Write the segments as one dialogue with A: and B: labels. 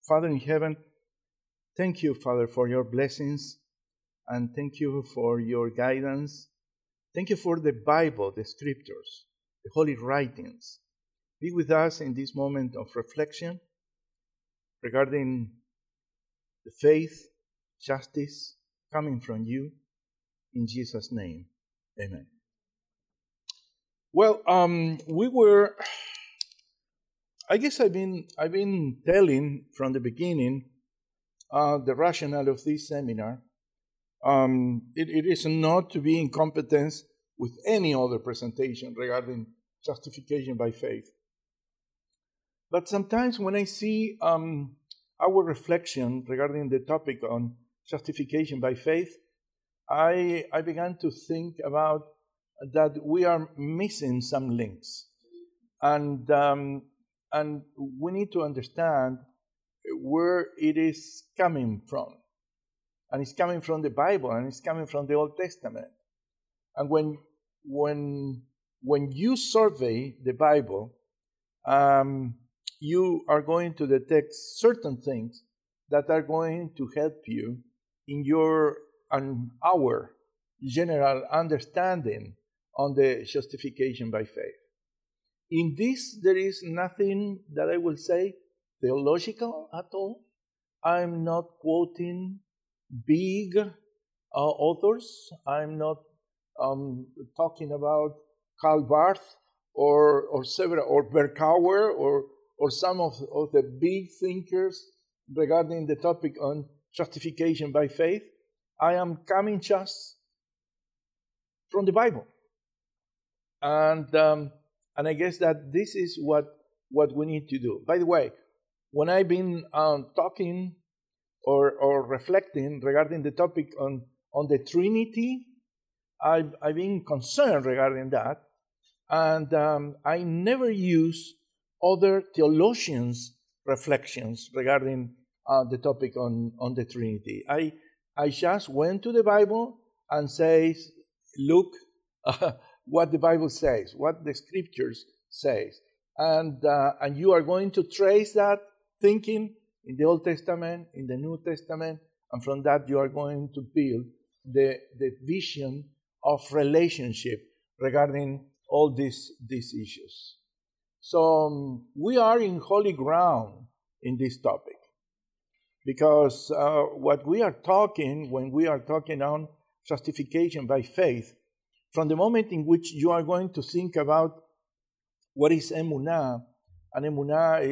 A: Father in heaven, thank you, Father, for your blessings, and thank you for your guidance. Thank you for the Bible, the scriptures, the holy writings. Be with us in this moment of reflection regarding the faith, justice coming from you. In Jesus' name, amen. Well, I guess I've been telling from the beginning the rationale of this seminar. It is not to be in competence with any other presentation regarding justification by faith. But sometimes when I see our reflection regarding the topic on justification by faith, I began to think about that we are missing some links. And we need to understand where it is coming from. And it's coming from the Bible, and it's coming from the Old Testament. And when you survey the Bible, you are going to detect certain things that are going to help you in your and our general understanding on the justification by faith. In this, there is nothing that I will say theological at all. I'm not quoting big authors. I'm not talking about Karl Barth or several or Berkouwer or some of the big thinkers regarding the topic on justification by faith. I am coming just from the Bible, and I guess that this is what we need to do. By the way, when I've been talking or reflecting regarding the topic on the Trinity, I've been concerned regarding that, and I never use other theologians' reflections regarding the topic on the Trinity. I just went to the Bible and says, look, what the Bible says, what the Scriptures says, and you are going to trace that thinking in the Old Testament, in the New Testament, and from that you are going to build the vision of relationship regarding all these issues. So we are in holy ground in this topic, because what we are talking, when we are talking on justification by faith, from the moment in which you are going to think about what is emunah, and emunah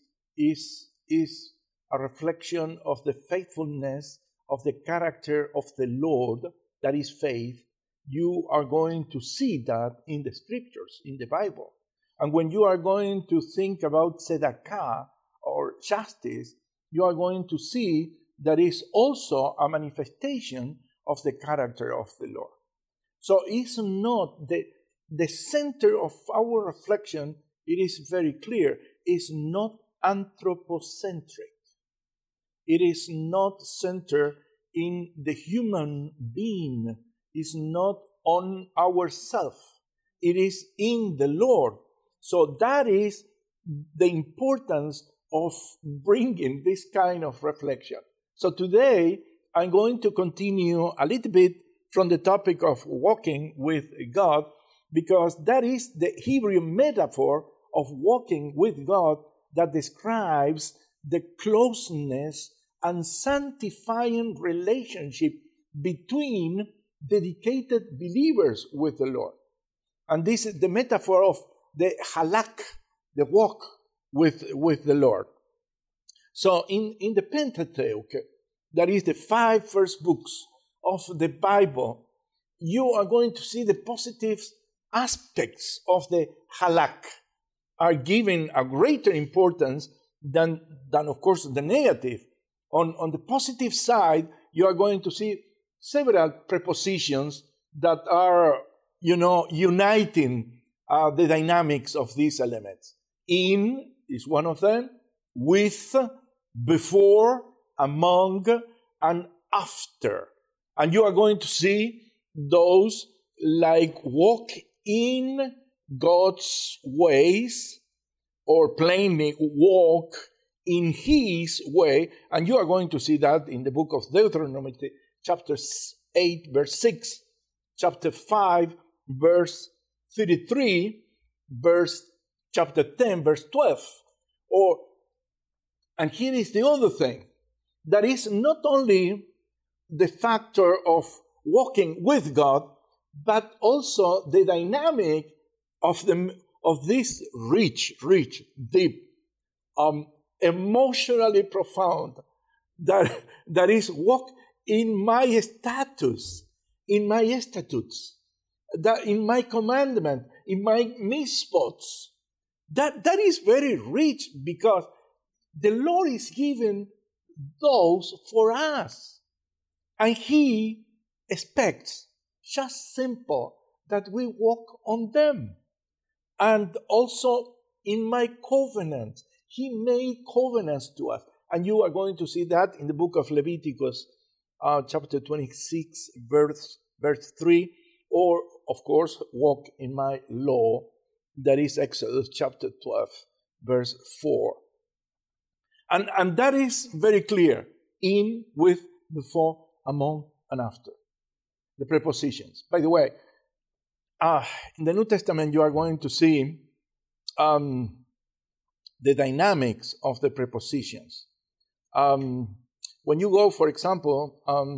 A: is a reflection of the faithfulness of the character of the Lord, that is faith, you are going to see that in the Scriptures, in the Bible. And when you are going to think about tzedakah or justice, you are going to see that is also a manifestation of the character of the Lord. So it's not the center of our reflection, it is very clear, is not anthropocentric. It is not centered in the human being. It's not on ourselves. It is in the Lord. So that is the importance of bringing this kind of reflection. So today, I'm going to continue a little bit from the topic of walking with God, because that is the Hebrew metaphor of walking with God that describes the closeness and sanctifying relationship between dedicated believers with the Lord. And this is the metaphor of the halak, the walk with the Lord. So in the Pentateuch, that is the 5 first books of the Bible, you are going to see the positive aspects of the halak are given a greater importance than of course the negative. On the positive side, you are going to see several prepositions that are, uniting the dynamics of these elements. In is one of them, with, before, among, and after. And you are going to see those like walk in God's ways, or plainly walk in his way, and you are going to see that in the book of Deuteronomy, chapter 8, verse 6, chapter 5, verse 33, chapter 10, verse 12. And here is the other thing. That is not only the factor of walking with God, but also the dynamic of this rich, deep, emotionally profound, that is walk in my status, in my statutes, that in my commandment, in my mitzvot. That is very rich, because the Lord is giving those for us. And he expects, just simple, that we walk on them. And also in my covenant, he made covenants to us. And you are going to see that in the book of Leviticus, chapter 26, verse 3. Or, of course, walk in my law, that is Exodus chapter 12, verse 4. And that is very clear. In, with, before, among, and after. The prepositions. By the way, in the New Testament, you are going to see the dynamics of the prepositions. When you go, for example,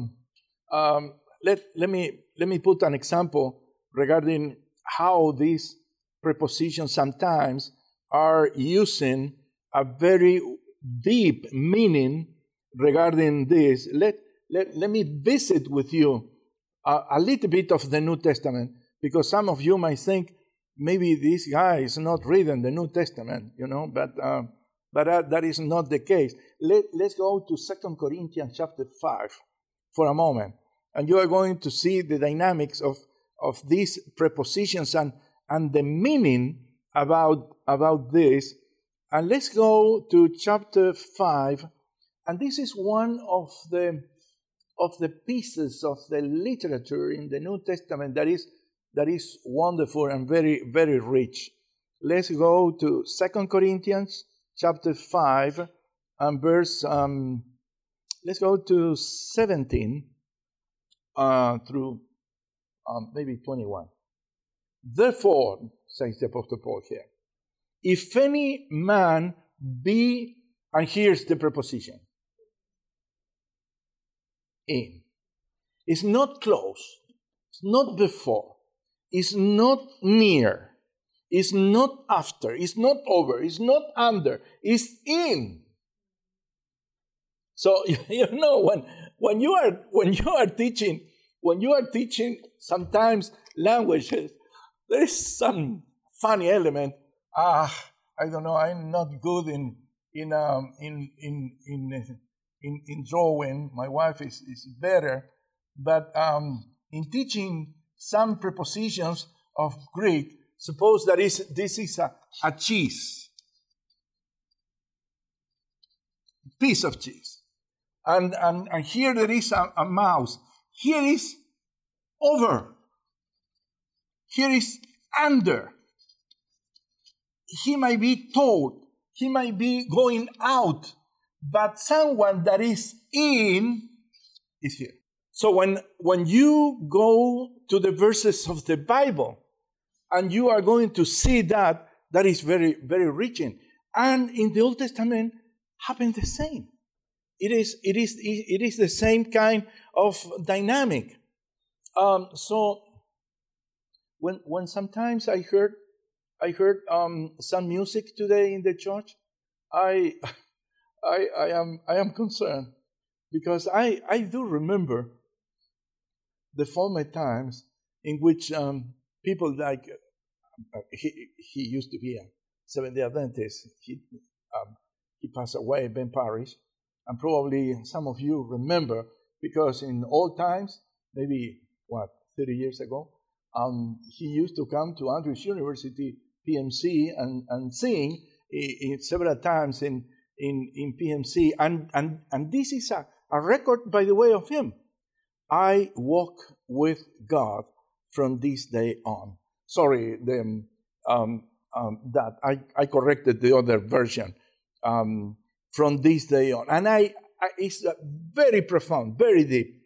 A: let me put an example regarding how these prepositions sometimes are using a very deep meaning regarding this. Let me visit with you a little bit of the New Testament, because some of you might think maybe this guy is not reading the New Testament, but that is not the case. Let's go to 2 Corinthians chapter 5 for a moment, and you are going to see the dynamics of these prepositions and the meaning about this. And let's go to chapter 5, and this is one of the pieces of the literature in the New Testament that is wonderful and very, very rich. Let's go to 2 Corinthians chapter 5 and verse, let's go to 17 through maybe 21. Therefore, says the Apostle Paul here, if any man be, and here's the preposition, in. It's not close. It's not before. It's not near. It's not after. It's not over. It's not under. It's in. So when you are teaching sometimes languages, there is some funny element. I don't know. I'm not good in drawing. My wife is better, but in teaching some prepositions of Greek, suppose that this is a cheese, piece of cheese, and here there is a mouse. Here is over. Here is under. He might be told. He might be going out. But someone that is in is here. So when you go to the verses of the Bible, and you are going to see that is very, very rich in. And in the Old Testament happens the same. It is the same kind of dynamic. So when sometimes I heard some music today in the church, I am concerned, because I do remember the former times in which people like he used to be a Seventh-day Adventist. He passed away, Ben Parrish, and probably some of you remember, because in old times, maybe 30 years ago, he used to come to Andrews University PMC and sing several times in PMC, and this is a record, by the way, of him. I walk with God from this day on. Sorry, that I corrected the other version. From from this day on. And it's very profound, very deep.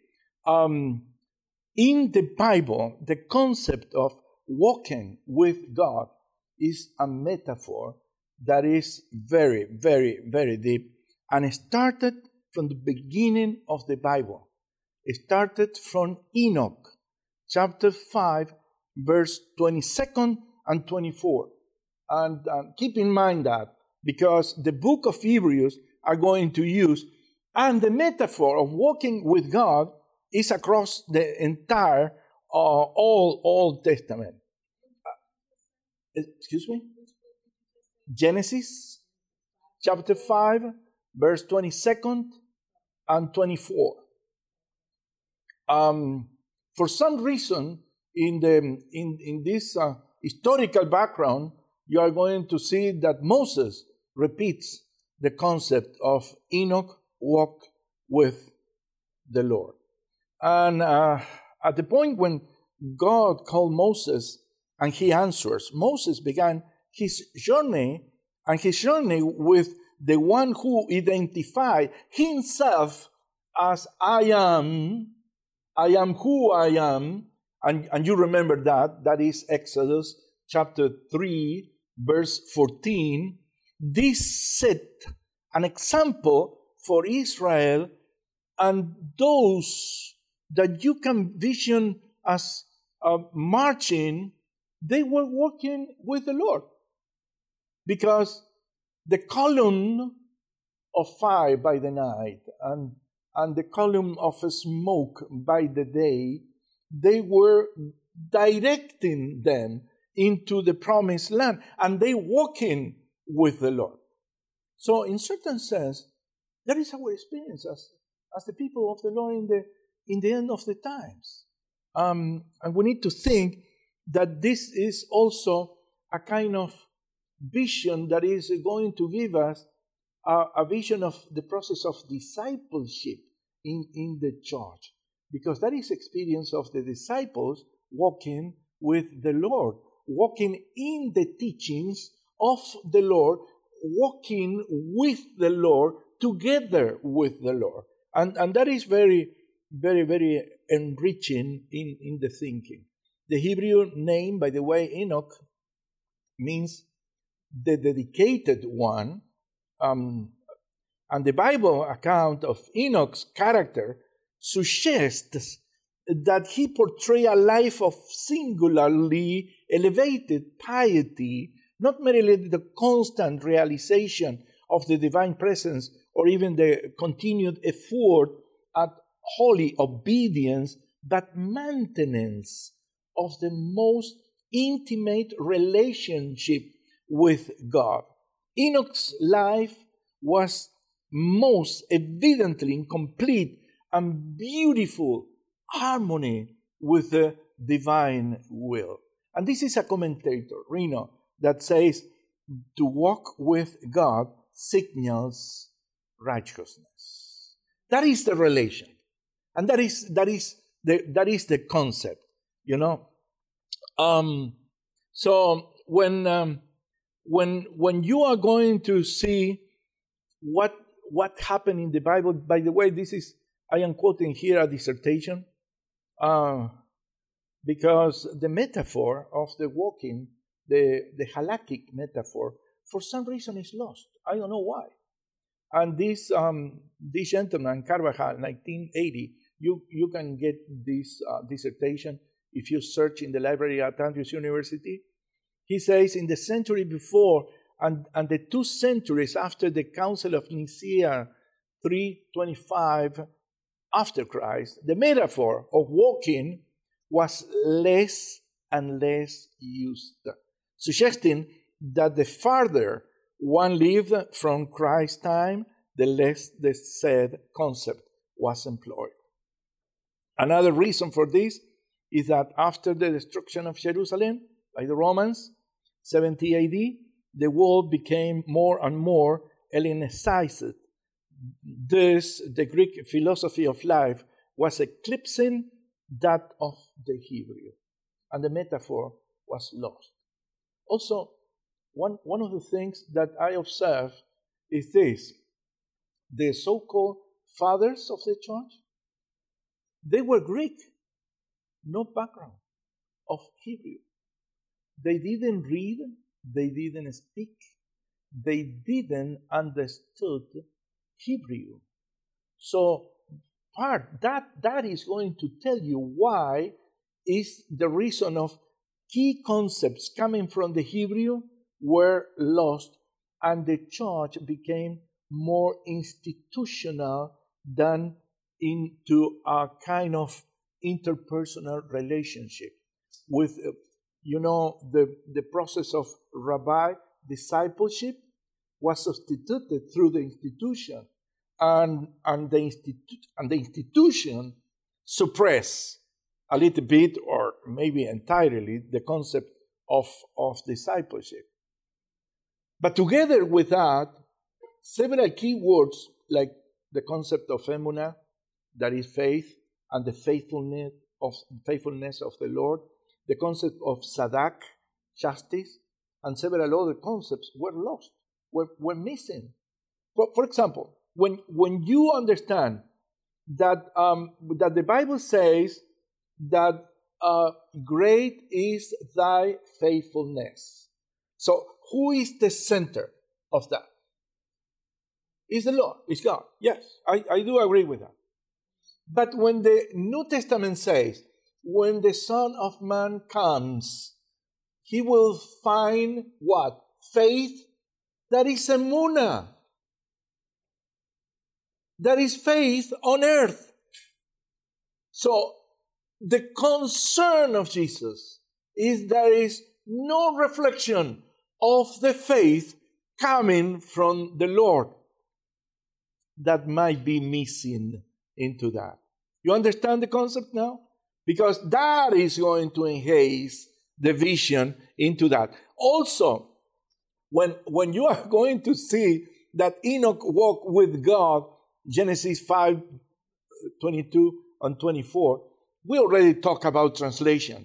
A: In the Bible, the concept of walking with God is a metaphor that is very, very, very deep. And it started from the beginning of the Bible. It started from Enoch, chapter 5, verse 22 and 24. And keep in mind that, because the book of Hebrews are going to use, and the metaphor of walking with God is across the entire Old Testament. Excuse me? Genesis, chapter 5, verse 22 and 24. For some reason, in this historical background, you are going to see that Moses repeats the concept of Enoch walk with the Lord. And at the point when God called Moses and he answers, Moses began his journey, and his journey with the one who identified himself as I am who I am. And you remember that is Exodus chapter 3, verse 14. This set an example for Israel and those that you can vision as marching. They were walking with the Lord, because the column of fire by the night and the column of smoke by the day, they were directing them into the promised land, and they walking with the Lord. So in certain sense, that is our experience as the people of the Lord in the end of the times. And we need to think that this is also a kind of vision that is going to give us a vision of the process of discipleship in the church, because that is experience of the disciples walking with the Lord, walking in the teachings of the Lord, walking with the Lord, together with the Lord. And that is very, very, very enriching in the thinking. The Hebrew name, by the way, Enoch, means the dedicated one. And the Bible account of Enoch's character suggests that he portrayed a life of singularly elevated piety, not merely the constant realization of the divine presence or even the continued effort at holy obedience, but maintenance of the most intimate relationship with God. Enoch's life was most evidently in complete and beautiful harmony with the divine will. And this is a commentator, Reno, that says to walk with God signals righteousness. That is the relation, and that is the concept, you know. So when you are going to see what happened in the Bible, by the way, I am quoting here a dissertation, because the metaphor of the walking, the halakhic metaphor, for some reason is lost. I don't know why. And this gentleman, Carvajal, 1980, you can get this dissertation if you search in the library at Andrews University. He says in the century before and the 2 centuries after the Council of Nicaea 325 after Christ, the metaphor of walking was less and less used, suggesting that the farther one lived from Christ's time, the less the said concept was employed. Another reason for this is that after the destruction of Jerusalem by the Romans, 70 AD, the world became more and more Hellenicized. Thus, the Greek philosophy of life was eclipsing that of the Hebrew, and the metaphor was lost. Also, one of the things that I observe is this. the so-called fathers of the church, they were Greek, no background of Hebrew. They didn't read, they didn't speak, they didn't understood Hebrew. So that is going to tell you why is the reason of key concepts coming from the Hebrew were lost, and the church became more institutional than into a kind of interpersonal relationship with, the process of rabbi discipleship was substituted through the institution, and the institution suppressed a little bit or maybe entirely the concept of discipleship. But together with that, several key words like the concept of emunah, that is faith, and the faithfulness of the Lord, the concept of sadak, justice, and several other concepts were lost, were missing. For example, when you understand that that the Bible says that great is thy faithfulness. So who is the center of that? It's the Lord, it's God. Yes, I do agree with that. But when the New Testament says, when the Son of Man comes, he will find what? Faith. That is emunah. That is faith on earth. So the concern of Jesus is there is no reflection of the faith coming from the Lord that might be missing into that. You understand the concept now? Because that is going to enhance the vision into that. Also, when you are going to see that Enoch walked with God, Genesis 5:22 and 24, we already talked about translation,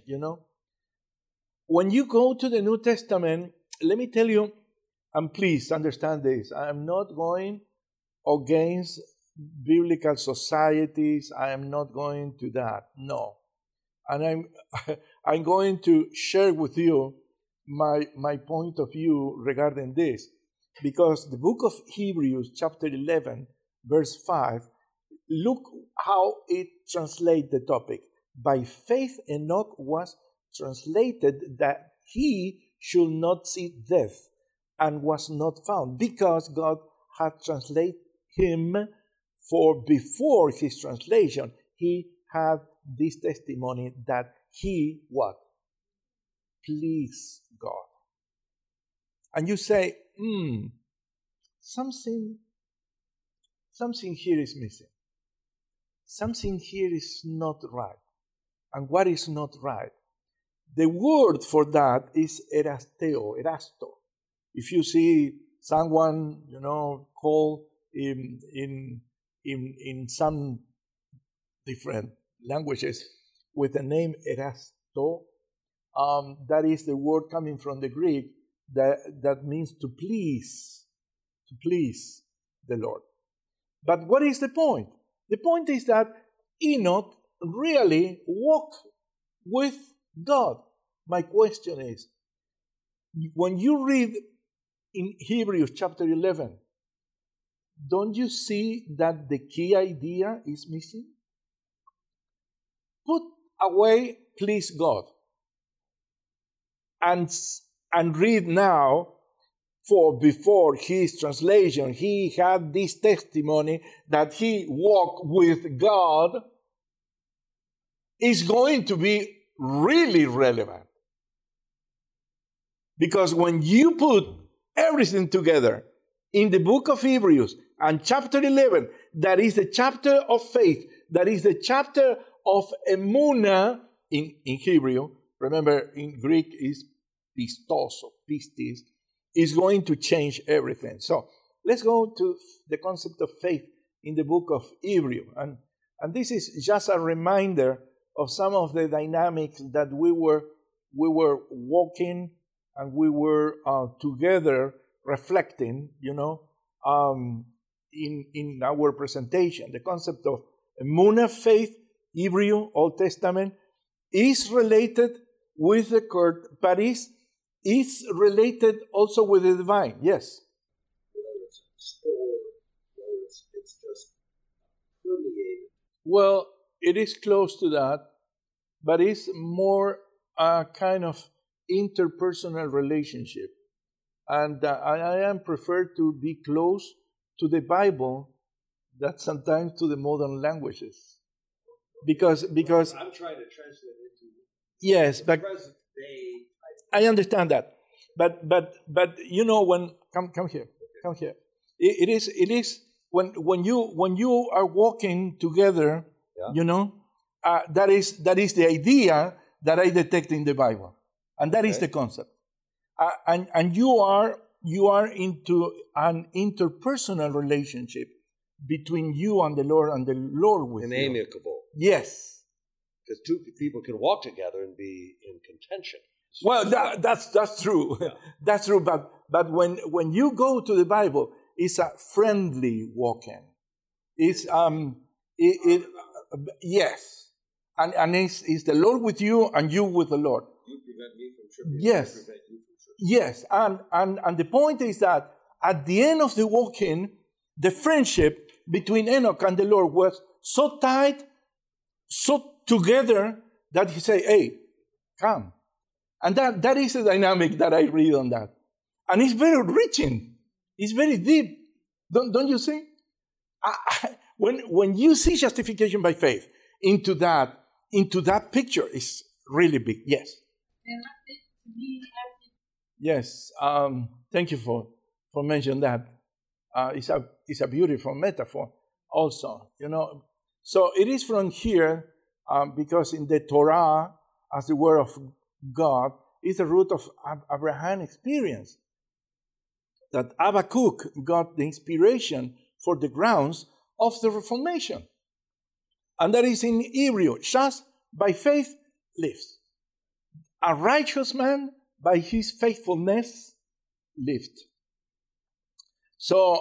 A: When you go to the New Testament, let me tell you, and please understand this, I am not going against biblical societies. I am not going to that. No. And I'm going to share with you my point of view regarding this. Because the book of Hebrews, chapter 11, verse 5, look how it translates the topic. By faith Enoch was translated that he should not see death, and was not found, because God had translated him. For before his translation, he had this testimony that he what? Pleased God. And you say, something here is missing. Something here is not right. And what is not right? The word for that is erasto. If you see someone, called in some different languages with the name erasto, that is the word coming from the Greek that means to please the Lord. But what is the point? The point is that Enoch really walked with God. My question is, when you read in Hebrews chapter 11, don't you see that the key idea is missing? Put away, please God, and read now, for before his translation, he had this testimony that he walked with God, is going to be really relevant. Because when you put everything together in the book of Hebrews and chapter 11, that is the chapter of faith, that is the chapter of emunah in Hebrew. Remember, in Greek is pistos or pistis, is going to change everything. So let's go to the concept of faith in the book of Hebrew. And this is just a reminder of some of the dynamics that we were walking and we were together reflecting, in our presentation. The concept of emunah, faith, Hebrew, Old Testament, is related with the court, but is related also with the divine. Yes?
B: Whether it's stored, whether it's just permeated.
A: Well, it is close to that, but it's more a kind of interpersonal relationship. And I am preferred to be close to the Bible than sometimes to the modern languages. Because
B: I'm trying to translate it into
A: yes, but
B: present day.
A: I understand that. But you know, when come here. It is when you are walking together,
B: Yeah.
A: you know, that is the idea that I detect in the Bible, and that is
B: Okay.
A: the concept. And you are into an interpersonal relationship between you and the Lord with
B: And
A: you.
B: amicable.
A: Yes.
B: Because two people can walk together and be in contention.
A: Well, that's true.
B: Yeah.
A: That's true. But when you go to the Bible, it's a friendly walking. It's yes, and it's the Lord with you and you with the Lord.
B: You prevent me from tripping.
A: Yes.
B: I prevent you from tripping.
A: Yes, and the point is that at the end of the walking, the friendship between Enoch and the Lord was so tight, so together that he said, "Hey, come." And that is the dynamic that I read on that. And it's very reaching. It's very deep. Don't you see? When you see justification by faith into that picture, it's really big. Yes. Yes. Thank you for mentioning that. It's a beautiful metaphor also, you know. So it is from here, because in the Torah, as the word of God, is the root of Abraham experience. That Habakkuk got the inspiration for the grounds of the Reformation. And that is in Hebrew, just by faith lives. A righteous man by his faithfulness lived. So,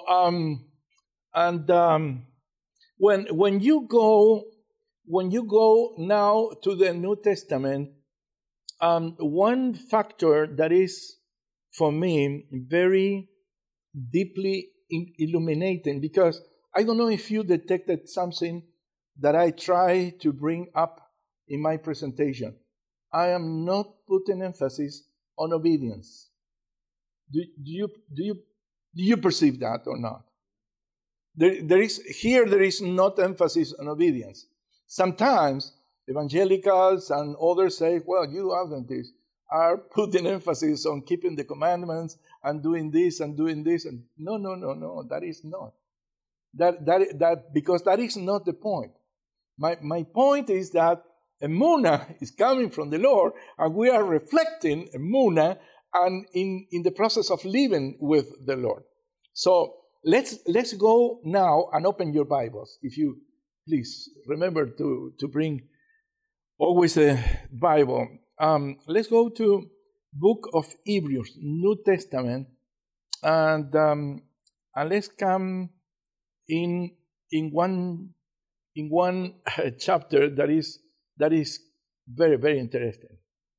A: when you go now to the New Testament, one factor that is for me very deeply illuminating, because I don't know if you detected something that I try to bring up in my presentation. I am not putting emphasis on obedience. Do you perceive that or not? There is not emphasis on obedience. Sometimes evangelicals and others say, well, you Adventists are putting emphasis on keeping the commandments and doing this and doing this. And no, that is not. That because that is not the point. My point is that emunah is coming from the Lord, and we are reflecting emunah and in the process of living with the Lord. So let's go now and open your Bibles. If you please remember to bring always a Bible. Let's go to Book of Hebrews, New Testament, and let's come in one chapter that is very, very interesting.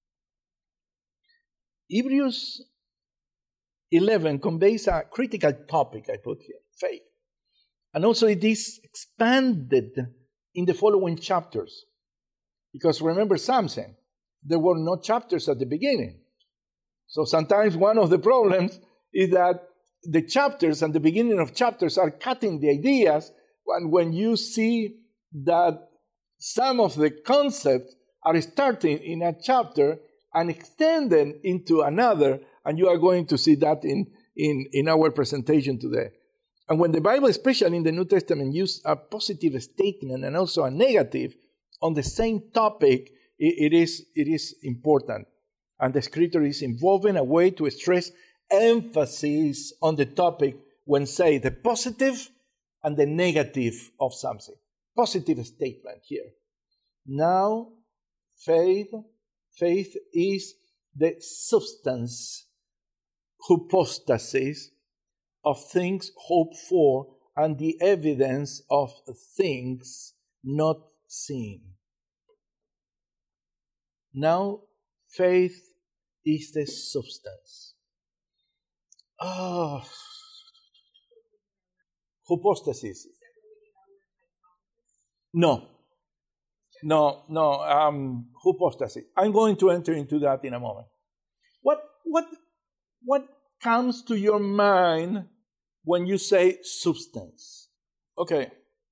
A: Hebrews 11 conveys a critical topic I put here, faith. And also it is expanded in the following chapters. Because remember Samson, there were no chapters at the beginning. So sometimes one of the problems is that the chapters and the beginning of chapters are cutting the ideas, and when you see that some of the concepts are starting in a chapter and extending into another, and you are going to see that in our presentation today. And when the Bible, especially in the New Testament, uses a positive statement and also a negative on the same topic, it is important. And the scripture is involving a way to stress emphasis on the topic when say the positive and the negative of something. Positive statement here. Now, faith is the substance, hypostasis, of things hoped for and the evidence of things not seen. Now, faith is the substance. Hypostasis. No, hypostasis. I'm going to enter into that in a moment. What comes to your mind when you say substance? Okay.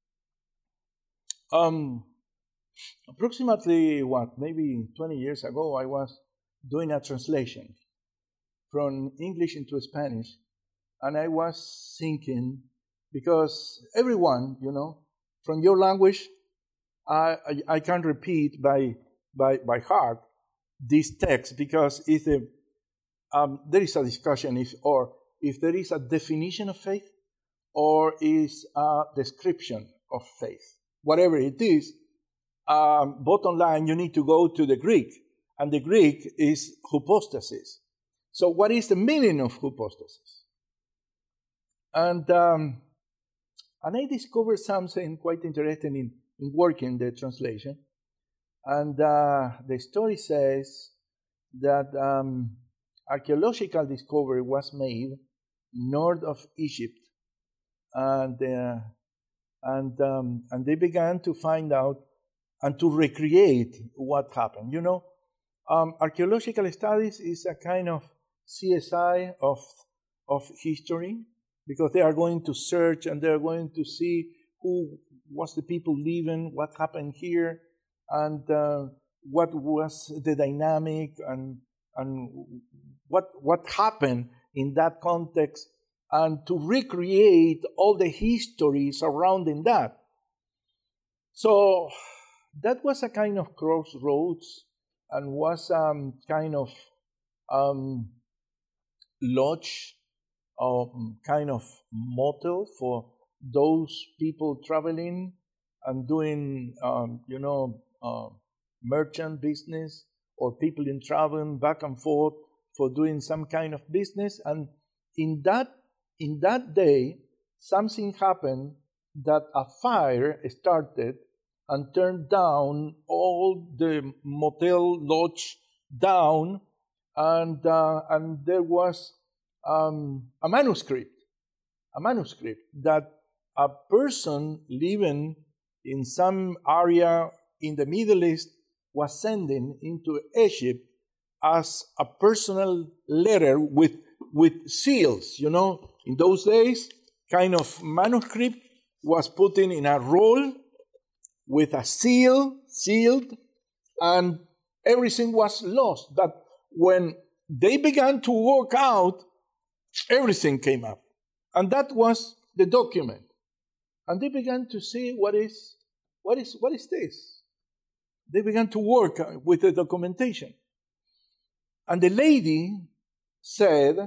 A: Approximately maybe 20 years ago, I was doing a translation from English into Spanish, and I was thinking, because everyone, from your language, I can repeat by heart this text, because there is a discussion if there is a definition of faith or is a description of faith. Whatever it is, bottom line, you need to go to the Greek, and the Greek is hypostasis. So what is the meaning of hypostasis? And I discovered something quite interesting in working the translation. And the story says that archaeological discovery was made north of Egypt, and they began to find out and to recreate what happened. Archaeological studies is a kind of CSI of history, because they are going to search and they are going to see who was the people living, what happened here, and what was the dynamic and what happened in that context, and to recreate all the history surrounding that. So that was a kind of crossroads, and was kind of lodge, kind of model for those people traveling and doing, merchant business, or people in traveling back and forth for doing some kind of business. And in that day, something happened, that a fire started and turned down all the motel lodge down, and there was a manuscript that a person living in some area in the Middle East was sending into Egypt as a personal letter with seals. In those days, kind of manuscript was put in a roll with a seal, sealed, and everything was lost. But when they began to work out, everything came up. And that was the document. And they began to see what is this? They began to work with the documentation. And the lady said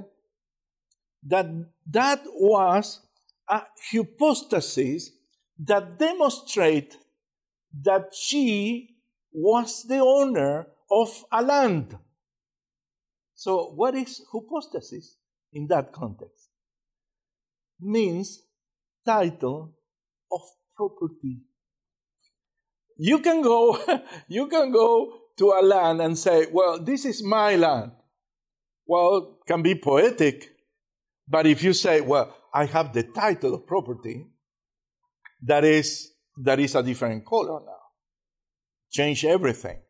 A: that was a hypostasis that demonstrates that she was the owner of a land. So what is hypostasis in that context? Means title of property. You can go to a land and say, well, this is my land. Well, it can be poetic, but if you say, well, I have the title of property, that is a different color now. Change everything,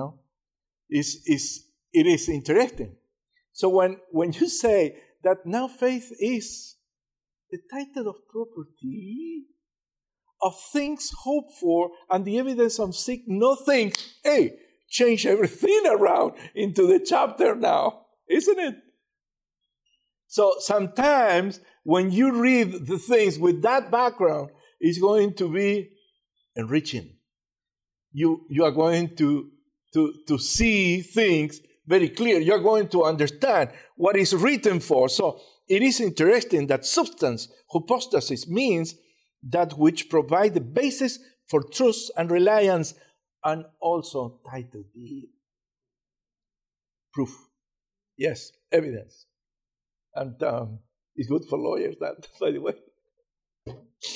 A: It is interesting. So when you say that now faith is the title of property, of things hoped for, and the evidence of things not things, change everything around into the chapter now, isn't it? So sometimes when you read the things with that background, it's going to be enriching. You are going to see things very clear. You're going to understand what is written for. So it is interesting that substance, hypostasis, means that which provide the basis for trust and reliance, and also title deed. Proof. Yes, evidence. And it's good for lawyers, that, by the way.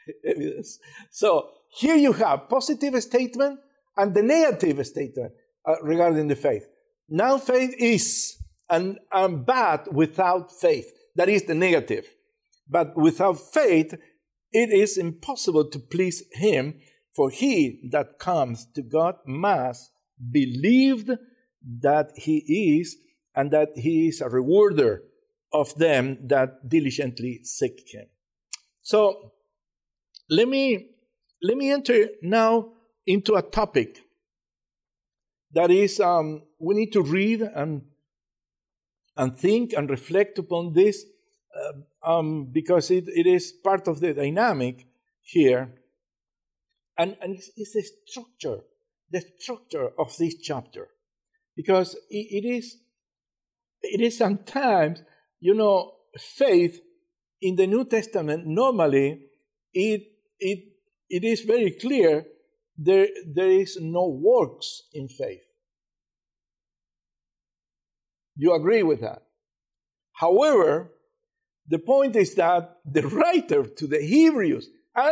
A: evidence. So here you have positive statement and the negative statement regarding the faith. Now faith is, and bad without faith. That is the negative. But without faith, it is impossible to please him, for he that comes to God must believe that he is, and that he is a rewarder of them that diligently seek him. So let me enter now into a topic that is we need to read and think and reflect upon this because it is part of the dynamic here, and it's the structure of this chapter, because it is sometimes, faith in the New Testament, normally it is very clear there is no works in faith. You agree with that? However, the point is that the writer to the Hebrews,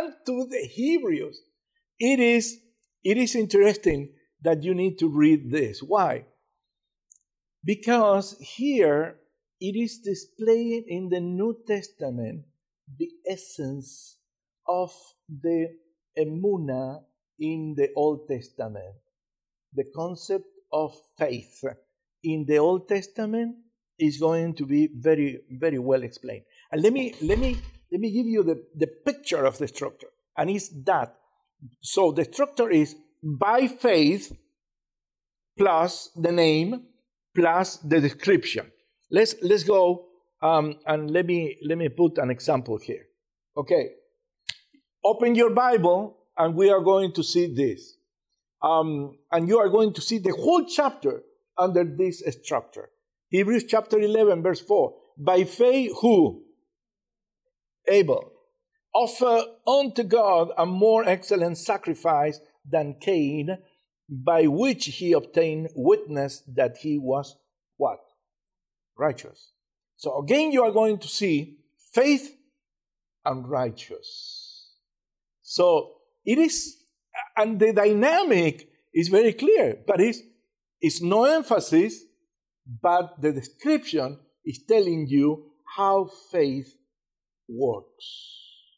A: it is interesting that you need to read this. Why? Because here it is displaying in the New Testament the essence of the emunah in the Old Testament. The concept of faith in the Old Testament is going to be very, very well explained. And let me give you the picture of the structure. And it's that. So the structure is by faith plus the name plus the description. Let's go and let me put an example here. Okay, open your Bible and we are going to see this, and you are going to see the whole chapter under this structure. Hebrews chapter 11 verse 4. By faith who? Abel offer unto God a more excellent sacrifice than Cain, by which he obtained witness that he was what? Righteous. So again, you are going to see faith and righteous. So it is, and the dynamic is very clear, but it's no emphasis, but the description is telling you how faith works.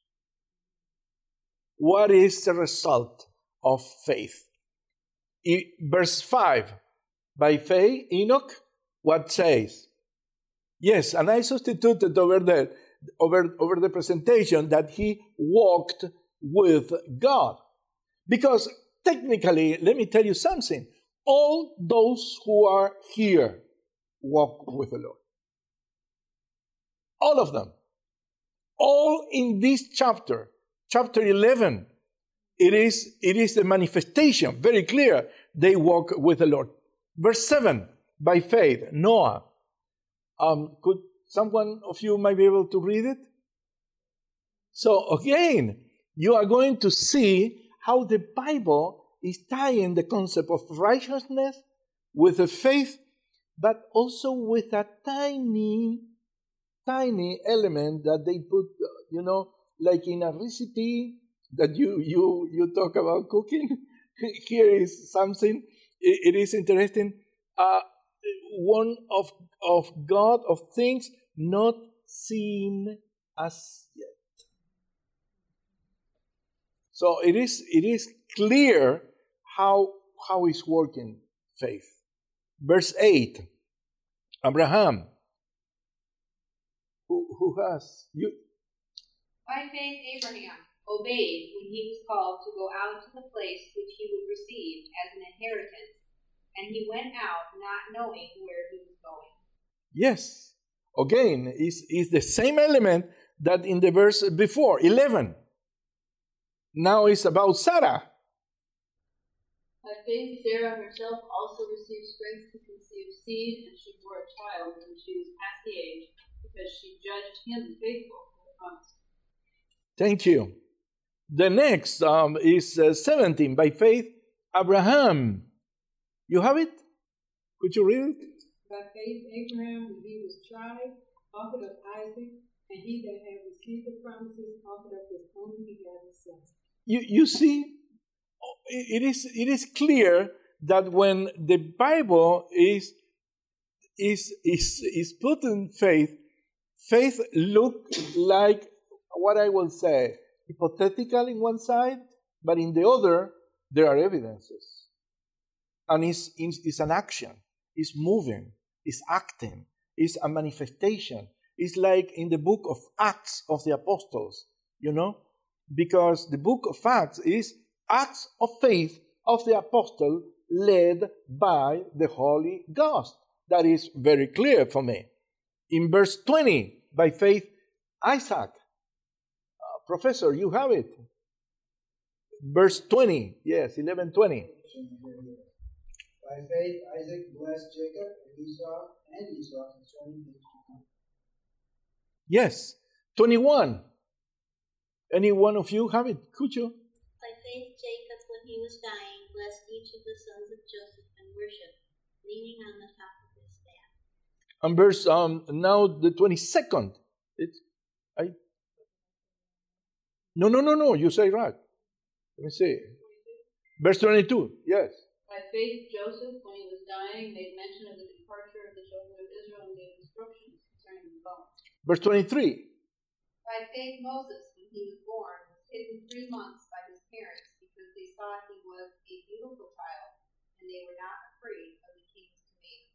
A: What is the result of faith? Verse 5, by faith, Enoch, what says? Yes, and I substituted over the presentation that he walked with God. Because technically, let me tell you something. All those who are here walk with the Lord. All of them. All in this chapter 11, it is the manifestation, very clear, they walk with the Lord. Verse 7, by faith, Noah. Could someone of you might be able to read it? So again, you are going to see how the Bible is tying the concept of righteousness with the faith, but also with a tiny element that they put, like in a recipe that you talk about cooking. Here is something. It is interesting. One of God, of things not seen as yet. So it is clear how is working faith. Verse 8, Abraham. Who has you?
C: By faith, Abraham obeyed when he was called to go out to the place which he would receive as an inheritance, and he went out not knowing where he was going. Yes.
A: Again, is the same element that in the verse before, 11. Now it's about Sarah.
D: By faith, Sarah herself also received strength to conceive seed, and she bore a child when she was past the age, because she judged him faithful for the promise.
A: Thank you. The next is 17. By faith, Abraham. You have it? Could you read it?
D: By faith, Abraham, when he was tried, offered up Isaac,
E: And he that had received the promises offered up his only begotten Son.
A: You see, it is clear that when the Bible is put in faith, faith looks like what I will say, hypothetical in one side, but in the other, there are evidences. And it's an action, it's moving, it's acting, it's a manifestation. It's like in the book of Acts of the Apostles, because the book of Acts is acts of faith of the apostle led by the Holy Ghost. That is very clear for me. In verse 20, by faith, Isaac. Professor, you have it. Verse 20, yes, 11:20.
F: By faith, Isaac blessed Jacob and Esau concerning his son.
A: Yes, 21. Any one of you have it? Could you?
G: By faith, Jacob, when he was dying, blessed each of the sons of Joseph and worshipped, leaning on the top of his staff.
A: And verse now the 22nd. No. You say right. Let me see. Verse 22. Yes.
D: By faith, Joseph, when he was dying, made mention of the departure of the children of Israel and gave instructions concerning the bones.
A: Verse 23.
C: By faith, Moses, when he was born, was hidden 3 months by his parents because they thought he was a beautiful child, and they were not afraid of the king's command.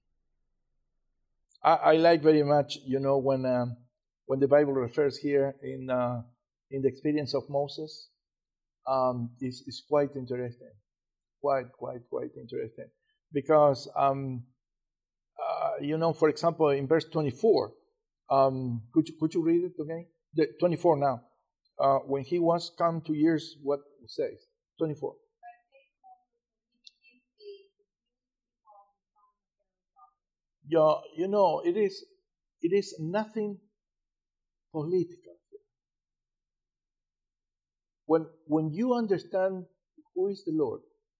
A: I like very much, when the Bible refers here in the experience of Moses, is quite interesting. Quite interesting. Because, for example, in verse 24, could you read it again? 24 now. When he was come to years, what it says? 24. It is nothing political. When you understand who is the Lord,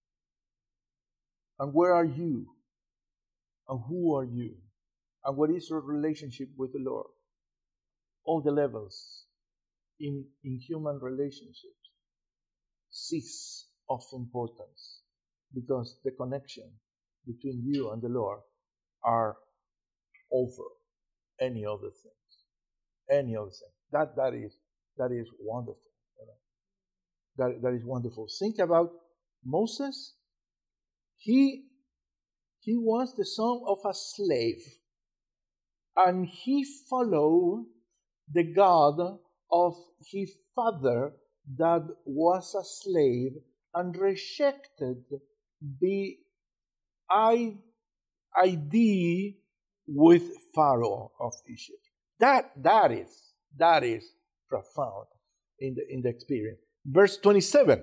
A: and where are you, and who are you, and what is your relationship with the Lord, all the levels in human relationships cease of importance, because the connection between you and the Lord are over any other things. That is wonderful. That is wonderful. Think about Moses. He was the son of a slave, and he followed the God of his father that was a slave and rejected the idea with Pharaoh of Egypt. That is profound in the experience. Verse 27.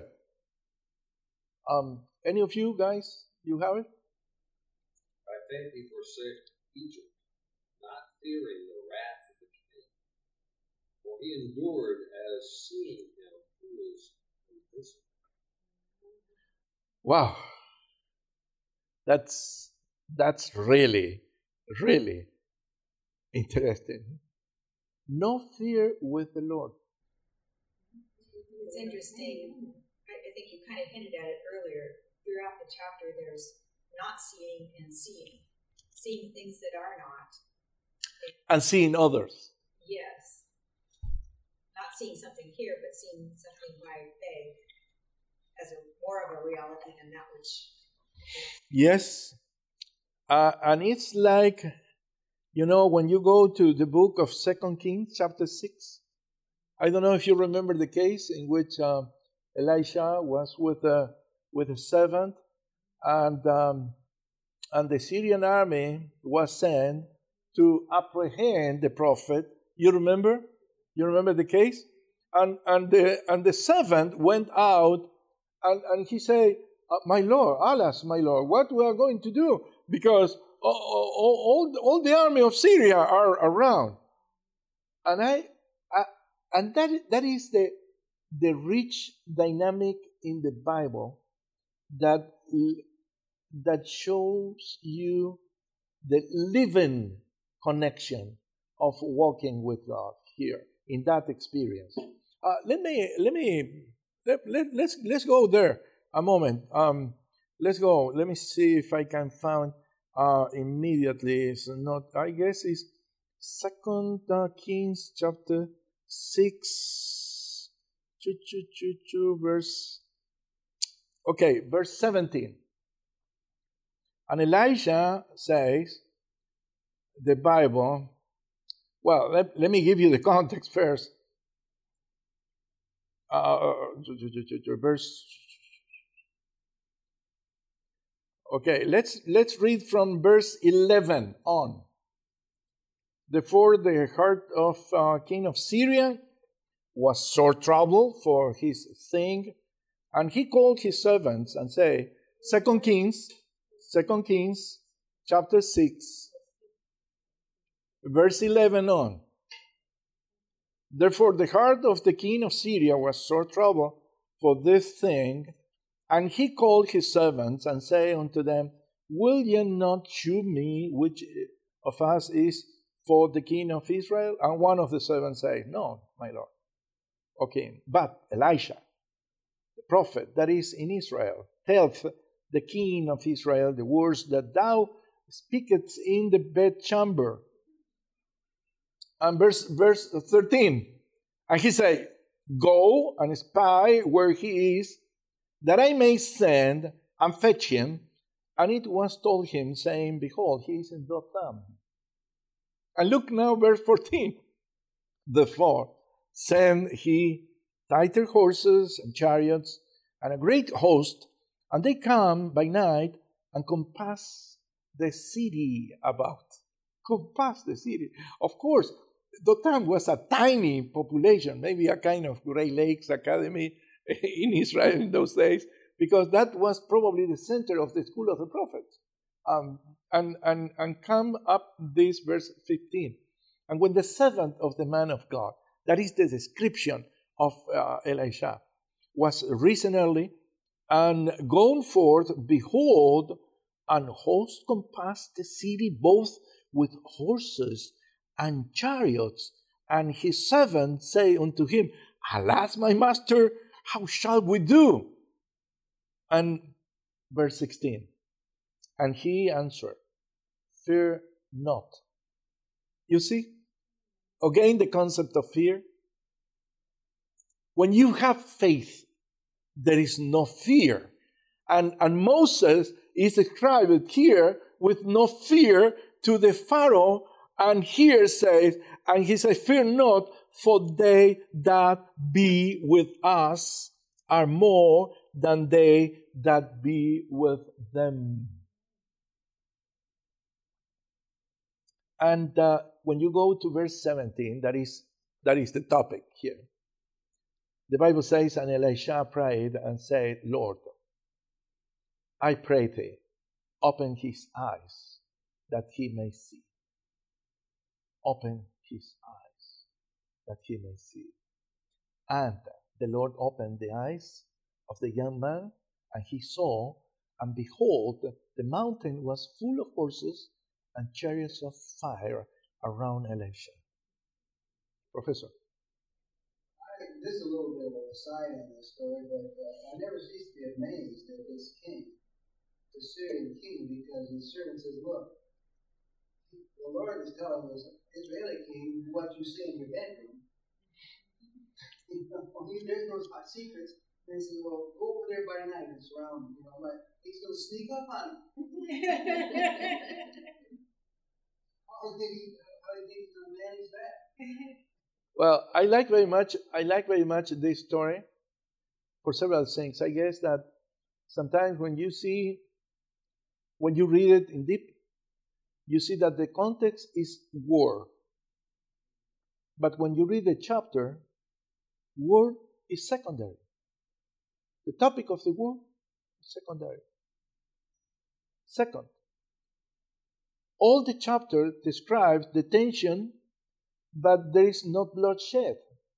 A: Any of you guys, you have it?
B: By faith he forsook Egypt, not fearing the wrath of the king. For he endured as seeing him who is invisible.
A: Wow. That's really, really interesting. No fear with the Lord.
H: It's interesting. I think you kind of hinted at it earlier. Throughout the chapter, there's not seeing and seeing. Seeing things that are not.
A: And seeing others.
H: Yes. Not seeing something here, but seeing something by faith as more of a reality than that which is.
A: Yes. And it's like, when you go to the book of 2 Kings, chapter 6, I don't know if you remember the case in which Elisha was with a servant, and the Syrian army was sent to apprehend the prophet. You remember? You remember the case? And the servant went out, and he said, "My Lord, alas, my Lord, what we are going to do? Because all the army of Syria are around." And that is the rich dynamic in the Bible that shows you the living connection of walking with God. here in that experience. Let's go there a moment. Let's go. Let me see if I can find immediately. It's not. I guess it's 2 Kings chapter 6, verse. Okay, verse 17. And Elijah says, the Bible. Well, let me give you the context first. Verse. Okay, let's read from verse 11 on. Therefore, the heart of king of Syria was sore troubled for his thing, and he called his servants and said, 2 Kings, chapter 6, verse 11 on. Therefore, the heart of the king of Syria was sore troubled for this thing, and he called his servants and said unto them, Will ye not shew me which of us is for the king of Israel? And one of the servants said, No, my lord, O king. But Elisha, the prophet that is in Israel, telleth the king of Israel the words that thou speakest in the bedchamber. And verse 13. And he said, Go and spy where he is, that I may send and fetch him. And it was told him, saying, Behold, he is in Dothan. And look now, verse 14. Therefore sent he tighter horses and chariots and a great host, and they come by night and compass the city about. Compass the city. Of course, Dothan was a tiny population, maybe a kind of Great Lakes Academy in Israel in those days, because that was probably the center of the school of the prophets. And come up this verse 15. And when the servant of the man of God, that is the description of Elisha, was risen early and gone forth, behold, an host compassed the city both with horses and chariots. And his servant say unto him, Alas, my master, how shall we do? And verse 16. And he answered, Fear not. You see, again, the concept of fear. When you have faith, there is no fear. And Moses is described here with no fear to the Pharaoh. And here says, and he says, Fear not, for they that be with us are more than they that be with them. And when you go to verse 17, that is the topic here. The Bible says, and Elisha prayed and said, Lord, I pray thee, open his eyes that he may see. Open his eyes that he may see. And the Lord opened the eyes of the young man, and he saw, and behold, the mountain was full of horses and chariots of fire around Elisha. Professor.
F: This is a little bit of a side on this story, but I never cease to be amazed at this king, the Syrian king, because his servant says, Look, the Lord is telling this Israeli king what you say in your bedroom. There's no secrets. And he says, Well, go over there by night and surround him. Like, he's going to sneak up on him. How do you think he's going to manage that?
A: Well, I like very much this story for several things. I guess that sometimes when you read it in deep, you see that the context is war. But when you read the chapter, war is secondary. The topic of the war is secondary. Second, all the chapter describes the tension, but there is no bloodshed.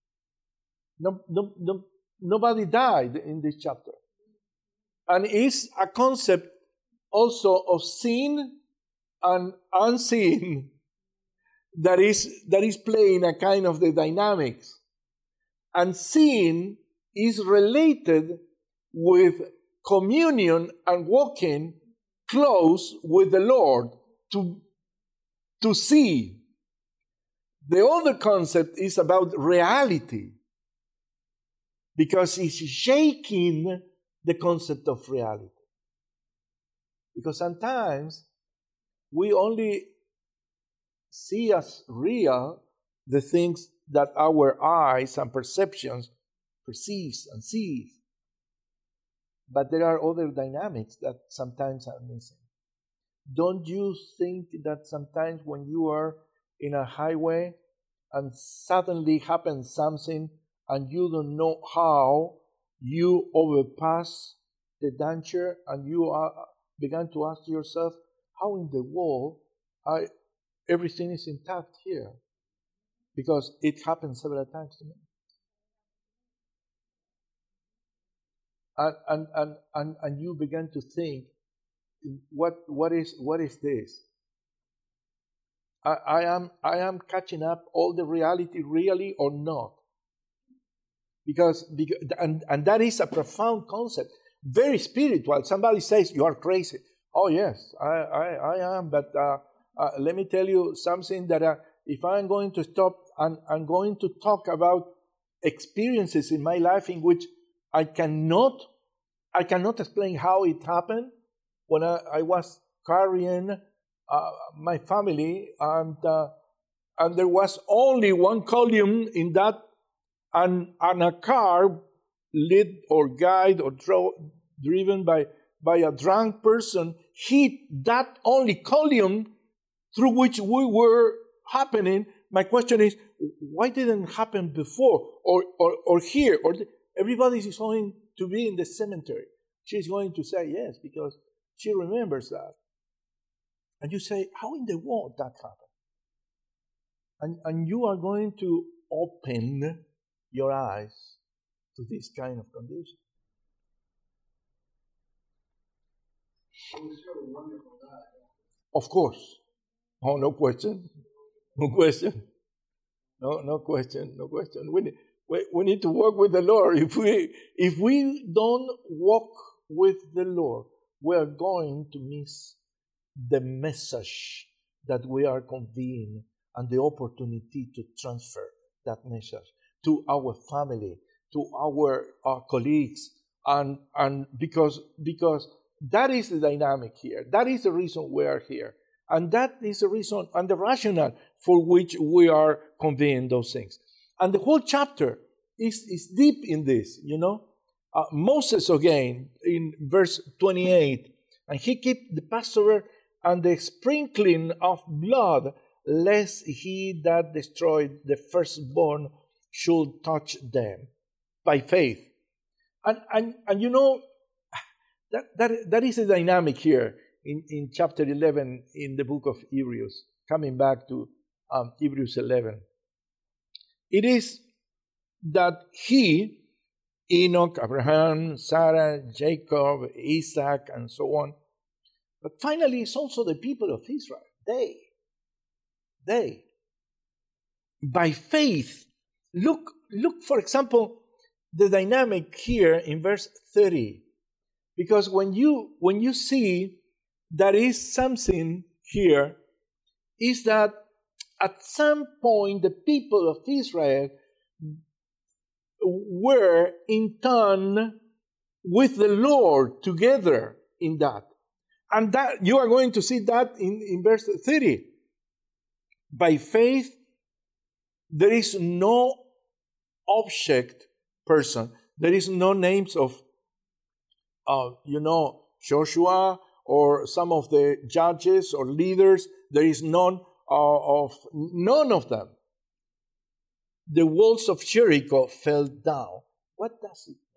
A: Nobody died in this chapter. And it's a concept also of seen and unseen. that is playing a kind of the dynamics. And seeing is related with communion and walking close with the Lord to see. The other concept is about reality, because it's shaking the concept of reality. Because sometimes we only see as real the things that our eyes and perceptions perceives and sees. But there are other dynamics that sometimes are missing. Don't you think that sometimes when you are in a highway and suddenly happens something and you don't know how, you overpass the danger and you began to ask yourself, how in the world everything is intact here? Because it happened several times to me. And you began to think, what is this? I am catching up all the reality really or not? Because and that is a profound concept, very spiritual. Somebody says you are crazy. Oh yes, I am. But let me tell you something that if I'm going to stop and I'm going to talk about experiences in my life in which I cannot explain how it happened. When I was carrying my family, and there was only one column in that, and a car led or guided or driven by a drunk person hit that only column through which we were happening. My question is, why didn't it happen before or here? Or everybody is going to be in the cemetery. She's going to say yes, because she remembers that. And you say, how in the world that happened? And you are going to open your eyes to this kind of condition. Of course. Oh, no question. No question. No question. No question. We need to walk with the Lord. If we don't walk with the Lord, we are going to miss the message that we are conveying and the opportunity to transfer that message to our family, to our colleagues, and because that is the dynamic here. That is the reason we are here. And that is the reason and the rationale for which we are conveying those things. And the whole chapter is deep in this, you know. Moses again, in verse 28, and he kept the Passover and the sprinkling of blood, lest he that destroyed the firstborn should touch them, by faith. And you know, that is the dynamic here in chapter 11 in the book of Hebrews, coming back to Hebrews 11. It is that he, Enoch, Abraham, Sarah, Jacob, Isaac, and so on. But finally, it's also the people of Israel. They, by faith, look, for example, the dynamic here in verse 30. Because when you see there is something here, is that at some point the people of Israel were in tune with the Lord together in that. And that you are going to see that in verse 30. By faith, there is no object person. There is no names of, Joshua or some of the judges or leaders. There is none of them. The walls of Jericho fell down. What does it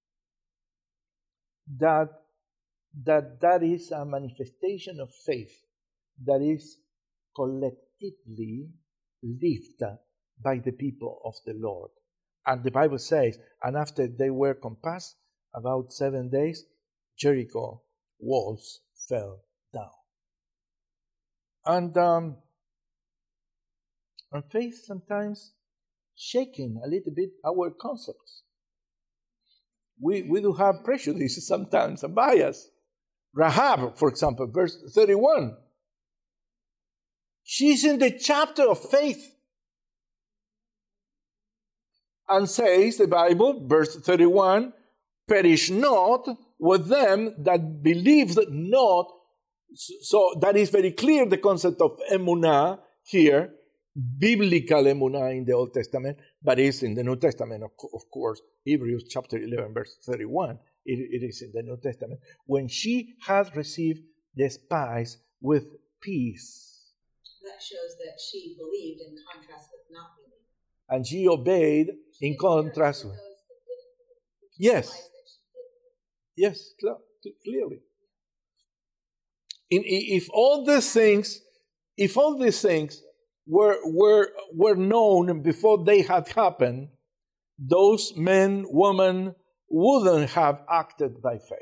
A: mean? That is a manifestation of faith that is collectively lived by the people of the Lord. And the Bible says, and after they were compassed, about 7 days, Jericho walls fell down. And And faith sometimes shaking a little bit our concepts. We do have prejudice sometimes, a bias. Rahab, for example, verse 31. She's in the chapter of faith. And says, the Bible, verse 31, perish not with them that believe not. So that is very clear, the concept of emunah here, biblical emunah in the Old Testament, but it's in the New Testament, of course. Hebrews chapter 11, verse 31, it is in the New Testament. When she has received the spies with peace.
H: That shows that she believed in contrast with not believing.
A: And she obeyed in contrast with. Yes. Yes, clearly. If all these things were known before they had happened, those men, women wouldn't have acted by faith.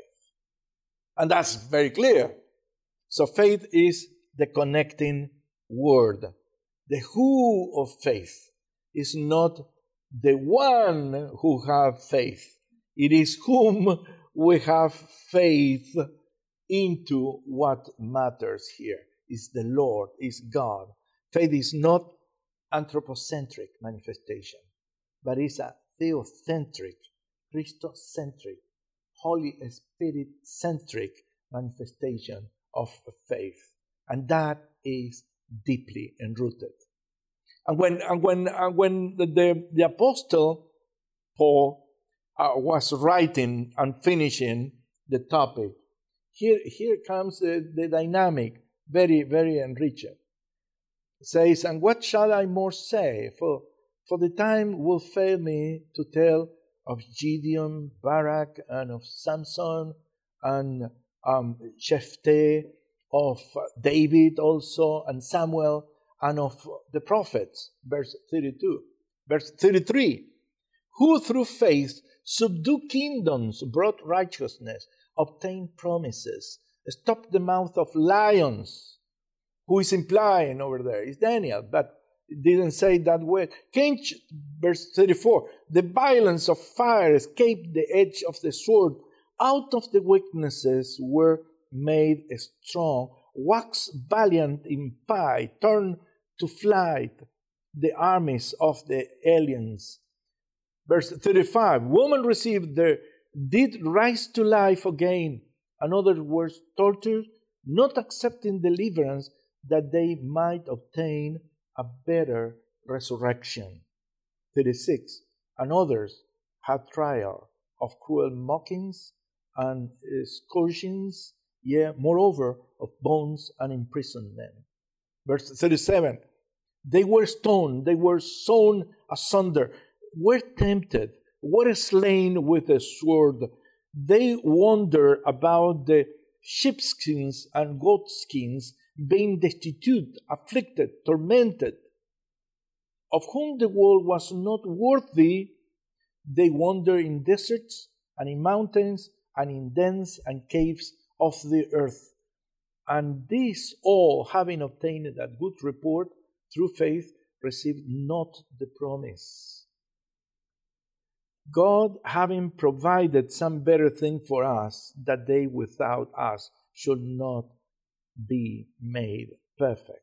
A: And that's very clear. So faith is the connecting word. The who of faith is not the one who have faith. It is whom we have faith into. What matters here is the Lord, is God. Faith is not anthropocentric manifestation, but it's a theocentric, Christocentric, Holy Spirit-centric manifestation of faith. And that is deeply enrooted. And when the apostle Paul was writing and finishing the topic, here comes the dynamic, very, very enriching. It says, and what shall I more say? For the time will fail me to tell of Gideon, Barak, and of Samson, and Jephthah, of David also, and Samuel, and of the prophets, verse 32. Verse 33, who through faith subdue kingdoms, brought righteousness, obtained promises, stopped the mouth of lions. Who is implying over there is Daniel, but it didn't say that word. Quench, verse 34, the violence of fire escaped the edge of the sword. Out of the weaknesses were made strong. Wax valiant in fight, turn to flight the armies of the aliens. Verse 35, woman received did rise to life again. In other words, tortured, not accepting deliverance, that they might obtain a better resurrection. 36, and others had trial of cruel mockings and scourgings, yea, moreover, of bonds and imprisonment. Verse 37, they were stoned, they were sawn asunder, were tempted, were slain with a sword. They wander about the sheepskins and goatskins, being destitute, afflicted, tormented, of whom the world was not worthy. They wander in deserts and in mountains and in dens and caves of the earth. And these all, having obtained a good report through faith, received not the promise. God, having provided some better thing for us, that they without us should not be made perfect.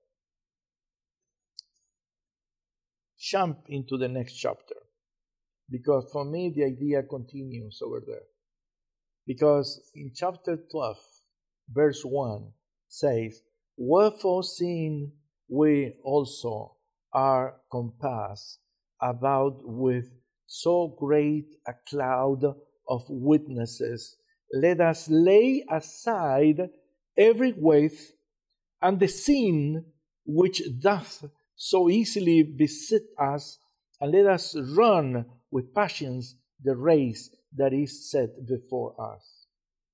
A: Jump into the next chapter, because for me the idea continues over there. Because in chapter 12, verse 1 says, wherefore seeing we also are compassed about with so great a cloud of witnesses, let us lay aside every weight and the sin which doth so easily beset us, and let us run with patience the race that is set before us.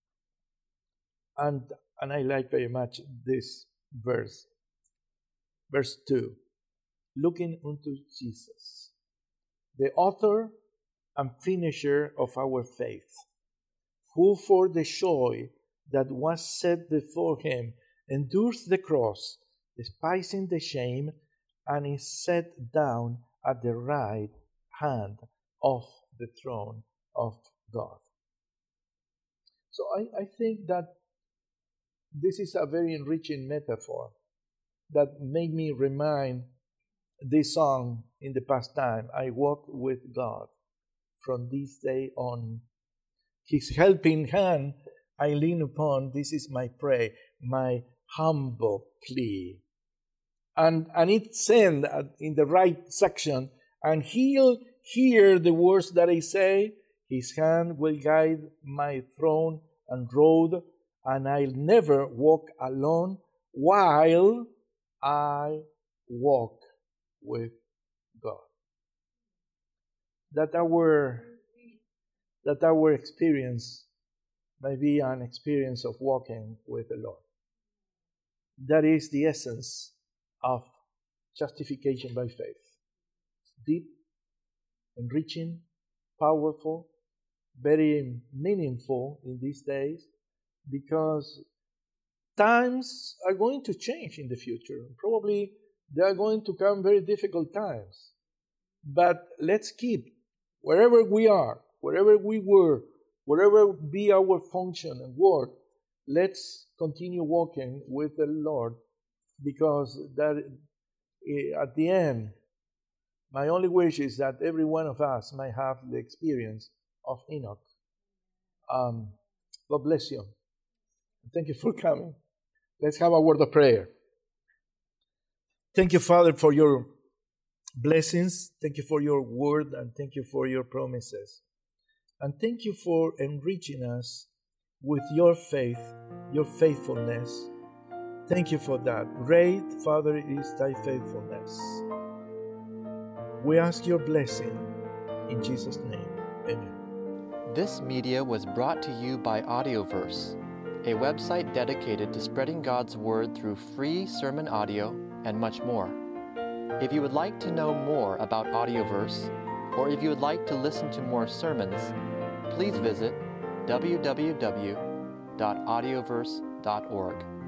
A: And I like very much this verse. Verse 2, looking unto Jesus, the author and finisher of our faith, who for the joy that was set before him endured the cross, despising the shame, and is set down at the right hand of the throne of God. So I think that this is a very enriching metaphor that made me remind this song in the past time. I walk with God from this day on. His helping hand I lean upon. This is my prayer, my humble plea. And it's in the right section, and he'll hear the words that I say. His hand will guide my throne and road, and I'll never walk alone while I walk with God. That our experience may be an experience of walking with the Lord. That is the essence of justification by faith. It's deep, enriching, powerful, very meaningful in these days, because times are going to change in the future. Probably there are going to come very difficult times. But let's keep, wherever we are, wherever we were, whatever be our function and work, let's continue walking with the Lord, because that at the end, my only wish is that every one of us might have the experience of Enoch. God bless you. Thank you for coming. Let's have a word of prayer. Thank you, Father, for your blessings. Thank you for your word, and thank you for your promises. And thank you for enriching us with your faith, your faithfulness. Thank you for that. Great, Father, is thy faithfulness. We ask your blessing in Jesus' name. Amen.
I: This media was brought to you by Audioverse, a website dedicated to spreading God's Word through free sermon audio and much more. If you would like to know more about Audioverse, or if you would like to listen to more sermons, please visit www.audioverse.org.